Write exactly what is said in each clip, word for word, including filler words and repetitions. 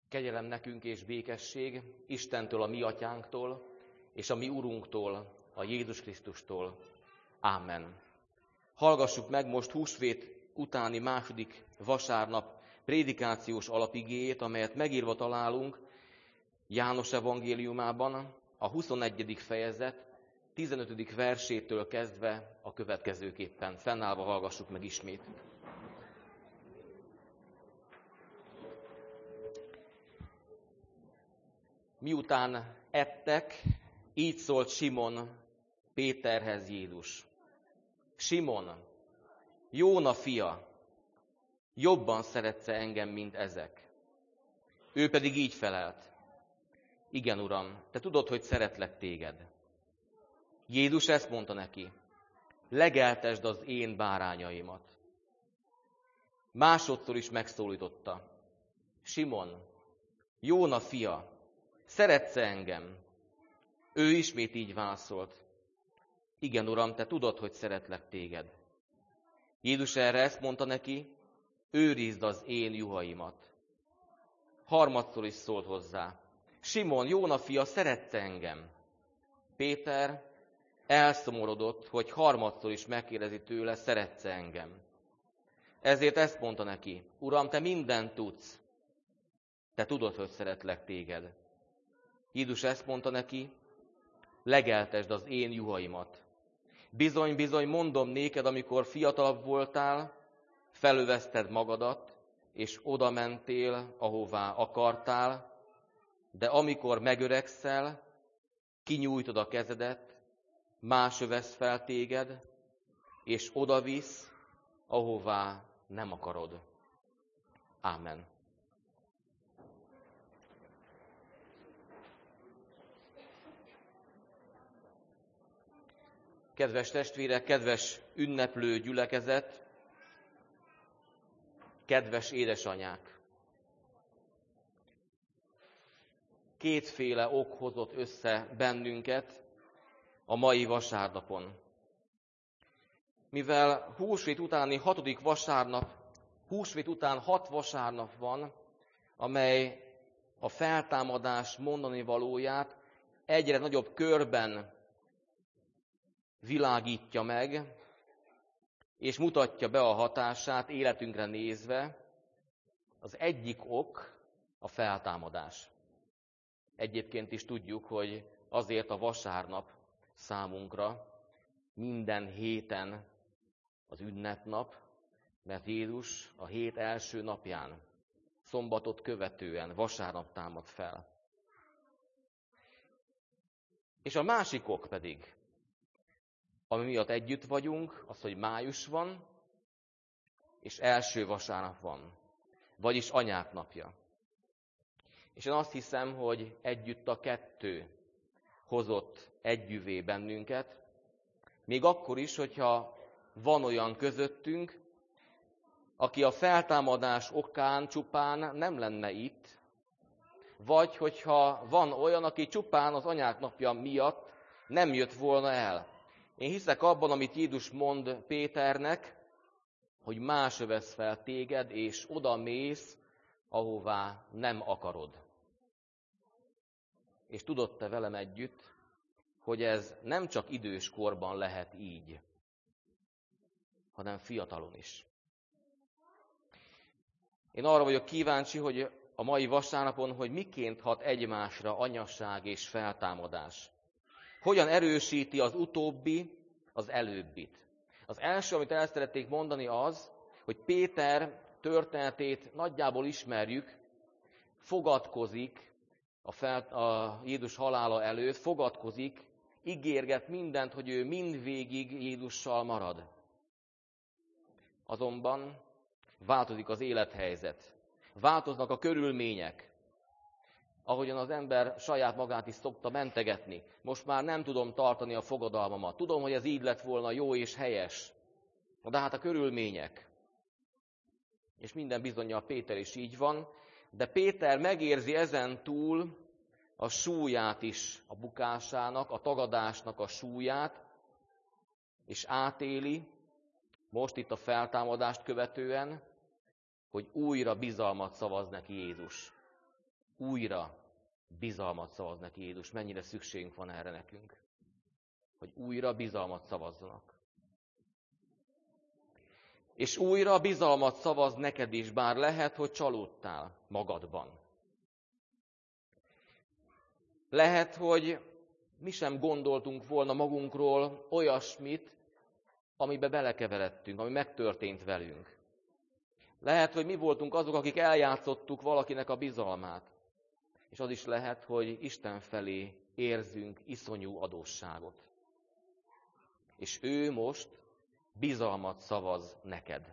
Kegyelem nekünk és békesség Istentől, a mi atyánktól, és a mi Urunktól, a Jézus Krisztustól. Ámen. Hallgassuk meg most húsvét utáni második vasárnap prédikációs alapigéjét, amelyet megírva találunk János evangéliumában, a huszonegyedik fejezet tizenötödik versétől kezdve a következőképpen. Fennállva hallgassuk meg ismét. Miután ettek, így szólt Simon Péterhez Jézus. Simon, Jóna fia, jobban szeretsz-e engem, mint ezek? Ő pedig így felelt. Igen, Uram, te tudod, hogy szeretlek téged. Jézus ezt mondta neki. Legeltesd az én bárányaimat. Másodszor is megszólította. Simon, Jóna fia, szeretsz-e engem? Ő ismét így válaszolt. Igen, Uram, te tudod, hogy szeretlek téged. Jézus erre ezt mondta neki, őrizd az én juhaimat. Harmadszor is szólt hozzá. Simon, Jóna fia, szeretsz engem? Péter elszomorodott, hogy harmadszor is megkérdezi tőle, szeretsz engem? Ezért ezt mondta neki, Uram, te mindent tudsz. Te tudod, hogy szeretlek téged. Jézus ezt mondta neki, legeltesd az én juhaimat. Bizony, bizony, mondom néked, amikor fiatalabb voltál, felövezted magadat, és oda mentél, ahová akartál, de amikor megöregszel, kinyújtod a kezedet, más övesz fel téged, és odavisz, ahová nem akarod. Ámen. Kedves testvérek, kedves ünneplő gyülekezet, kedves édesanyák! Kétféle ok hozott össze bennünket a mai vasárnapon. Mivel húsvét utáni hatodik vasárnap, húsvét után hat vasárnap van, amely a feltámadás mondani valóját egyre nagyobb körben világítja meg, és mutatja be a hatását életünkre nézve, az egyik ok a feltámadás. Egyébként is tudjuk, hogy azért a vasárnap számunkra minden héten az ünnepnap, mert Jézus a hét első napján, szombatot követően vasárnap támad fel. És a másik ok pedig, ami miatt együtt vagyunk, az, hogy május van, és első vasárnap van, vagyis anyák napja. És én azt hiszem, hogy együtt a kettő hozott együvé bennünket, még akkor is, hogyha van olyan közöttünk, aki a feltámadás okán csupán nem lenne itt, vagy hogyha van olyan, aki csupán az anyák napja miatt nem jött volna el. Én hiszek abban, amit Jézus mond Péternek, hogy más vesz fel téged, és oda mész, ahová nem akarod. És tudod te velem együtt, hogy ez nem csak idős korban lehet így, hanem fiatalon is. Én arra vagyok kíváncsi, hogy a mai vasárnapon, hogy miként hat egymásra anyasság és feltámadás. Hogyan erősíti az utóbbi az előbbit. Az első, amit el szeretnék mondani az, hogy Péter történetét nagyjából ismerjük, fogadkozik a, fel, a Jézus halála előtt, fogadkozik, ígérget mindent, hogy ő mindvégig Jézussal marad. Azonban változik az élethelyzet, változnak a körülmények, ahogyan az ember saját magát is szokta mentegetni. Most már nem tudom tartani a fogadalmamat. Tudom, hogy ez így lett volna jó és helyes. De hát a körülmények. És minden bizonnyal Péter is így van. De Péter megérzi ezen túl a súlyát is, a bukásának, a tagadásnak a súlyát, és átéli, most itt a feltámadást követően, hogy újra bizalmat szavaz neki Jézus. újra bizalmat szavaz neki Jézus. Mennyire szükségünk van erre nekünk, hogy újra bizalmat szavazzanak. És újra bizalmat szavaz neked is, bár lehet, hogy csalódtál magadban. Lehet, hogy mi sem gondoltunk volna magunkról olyasmit, amibe belekeveredtünk, ami megtörtént velünk. Lehet, hogy mi voltunk azok, akik eljátszottuk valakinek a bizalmát. És az is lehet, hogy Isten felé érzünk iszonyú adósságot. És ő most bizalmat szavaz neked.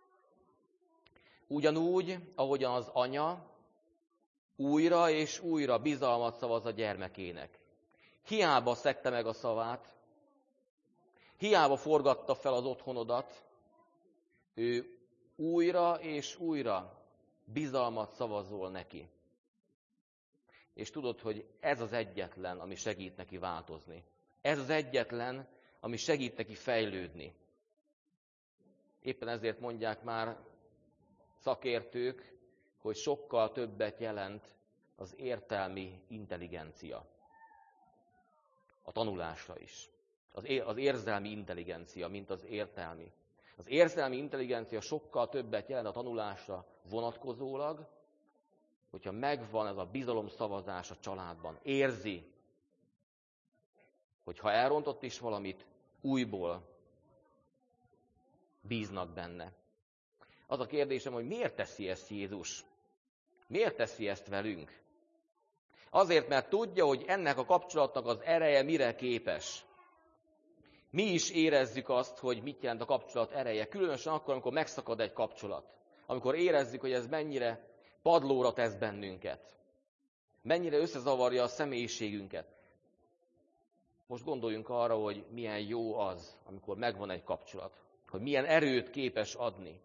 Ugyanúgy, ahogyan az anya újra és újra bizalmat szavaz a gyermekének. Hiába szegte meg a szavát, hiába forgatta fel az otthonodat, ő újra és újra bizalmat szavazol neki. És tudod, hogy ez az egyetlen, ami segít neki változni. Ez az egyetlen, ami segít neki fejlődni. Éppen ezért mondják már szakértők, hogy sokkal többet jelent az értelmi intelligencia. A tanulásra is. Az érzelmi intelligencia, mint az értelmi. Az érzelmi intelligencia sokkal többet jelent a tanulásra vonatkozólag, hogyha megvan ez a bizalomszavazás a családban. Érzi, hogy ha elrontott is valamit, újból bíznak benne. Az a kérdésem, hogy miért teszi ezt Jézus? Miért teszi ezt velünk? Azért, mert tudja, hogy ennek a kapcsolatnak az ereje mire képes. Mi is érezzük azt, hogy mit jelent a kapcsolat ereje, különösen akkor, amikor megszakad egy kapcsolat. Amikor érezzük, hogy ez mennyire padlóra tesz bennünket. Mennyire összezavarja a személyiségünket. Most gondoljunk arra, hogy milyen jó az, amikor megvan egy kapcsolat. Hogy milyen erőt képes adni.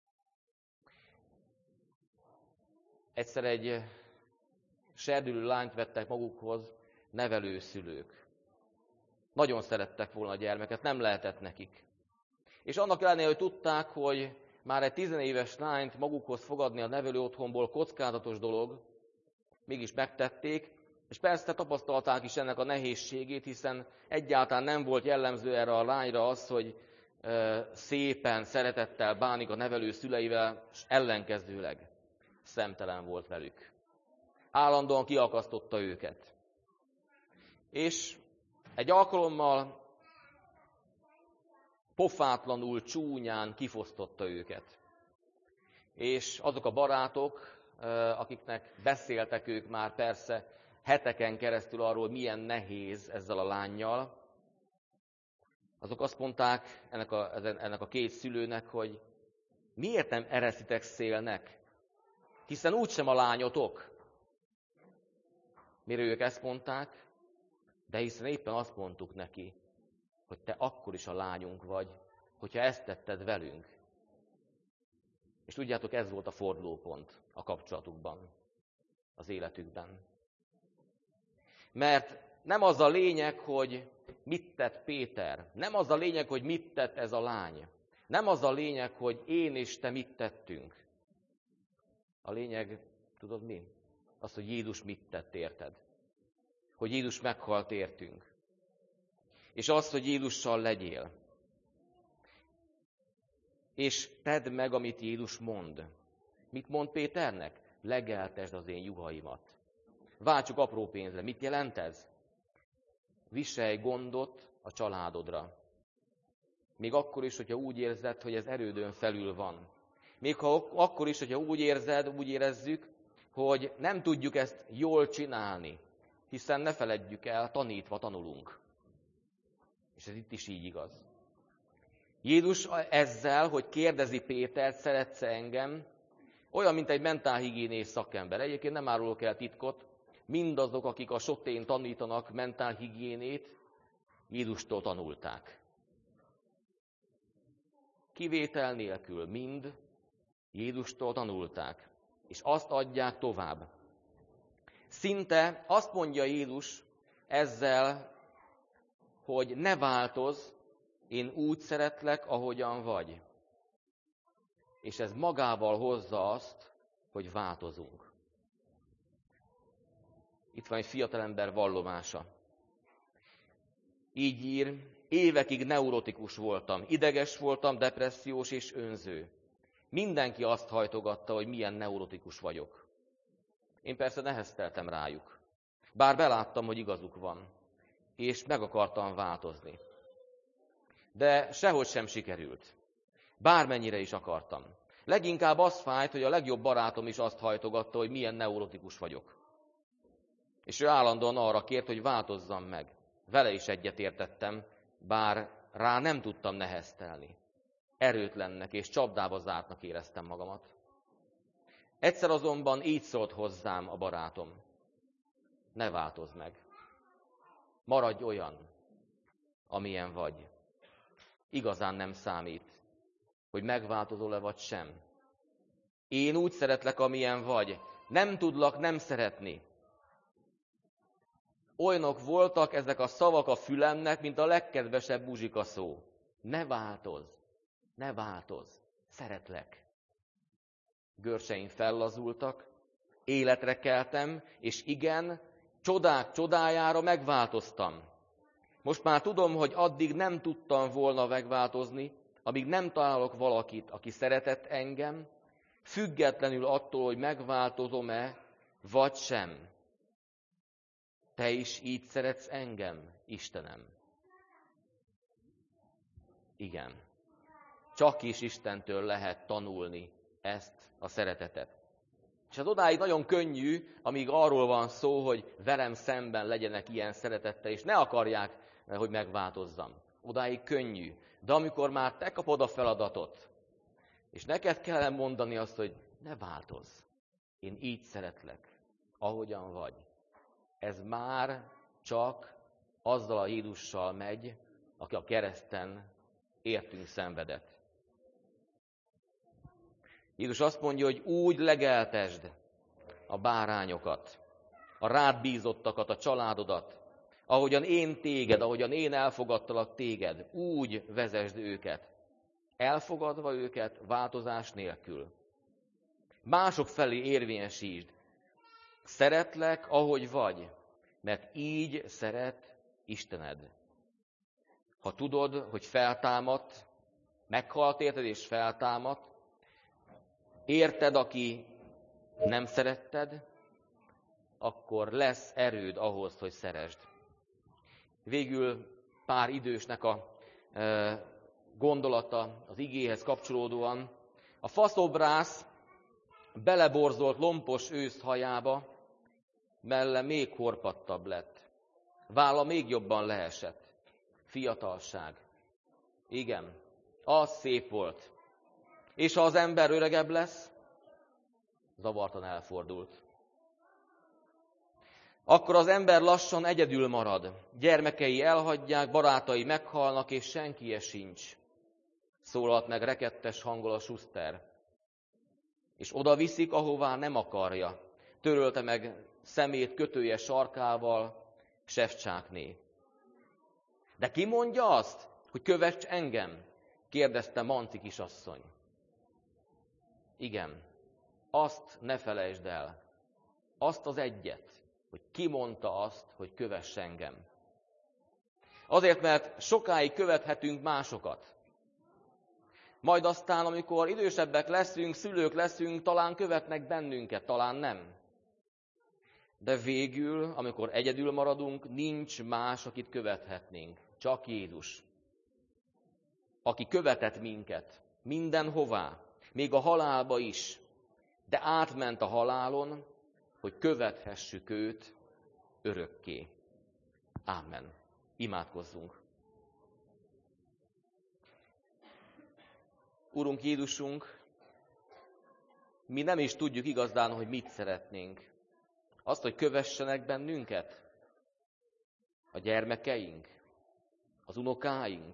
Egyszer egy serdülő lányt vettek magukhoz nevelőszülők. Nagyon szerettek volna a gyermeket, nem lehetett nekik. És annak ellenére, hogy tudták, hogy már egy tizenéves lányt magukhoz fogadni a nevelő otthonból kockázatos dolog, mégis megtették, és persze tapasztalták is ennek a nehézségét, hiszen egyáltalán nem volt jellemző erre a lányra az, hogy szépen, szeretettel bánik a nevelő szüleivel, és ellenkezőleg szemtelen volt velük. Állandóan kiakasztotta őket. És egy alkalommal pofátlanul, csúnyán kifosztotta őket. És azok a barátok, akiknek beszéltek ők már persze heteken keresztül arról, milyen nehéz ezzel a lánnyal, azok azt mondták ennek a, ennek a két szülőnek, hogy miért nem ereszitek szélnek, hiszen úgysem a lányotok. Mire ők ezt mondták, de hiszen éppen azt mondtuk neki, hogy te akkor is a lányunk vagy, hogyha ezt tetted velünk. És tudjátok, ez volt a fordulópont a kapcsolatukban, az életükben. Mert nem az a lényeg, hogy mit tett Péter, nem az a lényeg, hogy mit tett ez a lány, nem az a lényeg, hogy én és te mit tettünk. A lényeg, tudod mi? Az, hogy Jézus mit tett, érted? Hogy Jézus meghalt értünk. És az, hogy Jézussal legyél. És tedd meg, amit Jézus mond. Mit mond Péternek? Legeltesd az én juhaimat. Váltsuk apró pénzre. Mit jelent ez? Viselj gondot a családodra. Még akkor is, hogyha úgy érzed, hogy ez erődön felül van. Még ha akkor is, hogyha úgy érzed, úgy érezzük, hogy nem tudjuk ezt jól csinálni. Hiszen ne feledjük el, tanítva tanulunk. És ez itt is így igaz. Jézus ezzel, hogy kérdezi Pétert, szeretsz engem, olyan, mint egy mentálhigiénés szakember. Egyébként nem árulok el titkot, mindazok, akik a sotén tanítanak mentálhigiénét, Jézustól tanulták. Kivétel nélkül mind Jézustól tanulták, és azt adják tovább. Szinte azt mondja Jézus ezzel, hogy ne változz, én úgy szeretlek, ahogyan vagy. És ez magával hozza azt, hogy változunk. Itt van egy fiatalember vallomása. Így ír, évekig neurotikus voltam, ideges voltam, depressziós és önző. Mindenki azt hajtogatta, hogy milyen neurotikus vagyok. Én persze nehezteltem rájuk. Bár beláttam, hogy igazuk van, és meg akartam változni. De sehogy sem sikerült. Bármennyire is akartam. Leginkább az fájt, hogy a legjobb barátom is azt hajtogatta, hogy milyen neurotikus vagyok. És ő állandóan arra kért, hogy változzam meg. Vele is egyetértettem, bár rá nem tudtam neheztelni. Erőtlennek és csapdába zártnak éreztem magamat. Egyszer azonban így szólt hozzám a barátom. Ne változz meg. Maradj olyan, amilyen vagy. Igazán nem számít, hogy megváltozol-e vagy sem. Én úgy szeretlek, amilyen vagy. Nem tudlak nem szeretni. Olyanok voltak ezek a szavak a fülemnek, mint a legkedvesebb buzsika szó. Ne változz, ne változz, szeretlek. Görcseim fellazultak, életre keltem, és igen, csodák csodájára megváltoztam. Most már tudom, hogy addig nem tudtam volna megváltozni, amíg nem találok valakit, aki szeretett engem, függetlenül attól, hogy megváltozom-e, vagy sem. Te is így szeretsz engem, Istenem? Igen. Csak is Istentől lehet tanulni ezt a szeretetet. És az odáig nagyon könnyű, amíg arról van szó, hogy velem szemben legyenek ilyen szeretettel, és ne akarják, hogy megváltozzam. Odáig könnyű. De amikor már te kapod a feladatot, és neked kell mondani azt, hogy ne változz, én így szeretlek, ahogyan vagy. Ez már csak azzal a Jézussal megy, aki a kereszten értünk szenvedett. Jézus azt mondja, hogy úgy legeltesd a bárányokat, a rád bízottakat, a családodat, ahogyan én téged, ahogyan én elfogadtalak téged, úgy vezesd őket, elfogadva őket változás nélkül. Mások felé érvényesítsd. Szeretlek, ahogy vagy, mert így szeret Istened. Ha tudod, hogy feltámadt, meghalt érted és feltámadt, érted, aki nem szeretted, akkor lesz erőd ahhoz, hogy szeresd. Végül pár idősnek a e, gondolata az igéhez kapcsolódóan. A faszobrász beleborzolt lompos ősz hajába, melle még horpadtabb lett. Válla még jobban leesett. Fiatalság. Igen, az szép volt. És ha az ember öregebb lesz, zavartan elfordult. Akkor az ember lassan egyedül marad. Gyermekei elhagyják, barátai meghalnak, és senkie sincs. Szólalt meg rekettes hanggal a Schuster. És oda viszik, ahová nem akarja. Törölte meg szemét kötője sarkával Sefcsákné. De ki mondja azt, hogy kövess engem? Kérdezte Manci kisasszony. Igen, azt ne felejtsd el. Azt az egyet, hogy ki mondta azt, hogy kövess engem. Azért, mert sokáig követhetünk másokat. Majd aztán, amikor idősebbek leszünk, szülők leszünk, talán követnek bennünket, talán nem. De végül, amikor egyedül maradunk, nincs más, akit követhetnénk. Csak Jézus. Aki követett minket mindenhová, még a halálba is, de átment a halálon, hogy követhessük őt örökké. Ámen. Imádkozzunk. Urunk Jézusunk, mi nem is tudjuk igazán, hogy mit szeretnénk. Azt, hogy kövessenek bennünket? A gyermekeink? Az unokáink?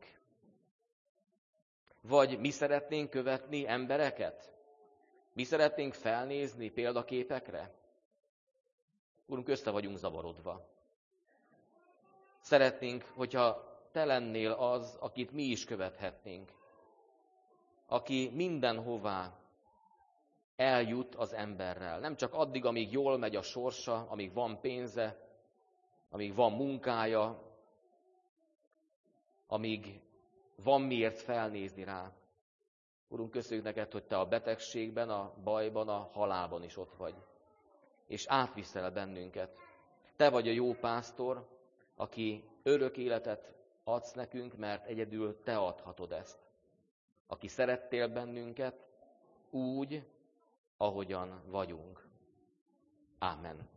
Vagy mi szeretnénk követni embereket? Mi szeretnénk felnézni példaképekre? Urunk, össze vagyunk zavarodva. Szeretnénk, hogyha te lennél az, akit mi is követhetnénk. Aki mindenhová eljut az emberrel. Nem csak addig, amíg jól megy a sorsa, amíg van pénze, amíg van munkája, amíg van miért felnézni rá. Urunk, köszönjük neked, hogy te a betegségben, a bajban, a halálban is ott vagy. És átviszel bennünket. Te vagy a jó pásztor, aki örök életet adsz nekünk, mert egyedül te adhatod ezt. Aki szerettél bennünket úgy, ahogyan vagyunk. Ámen.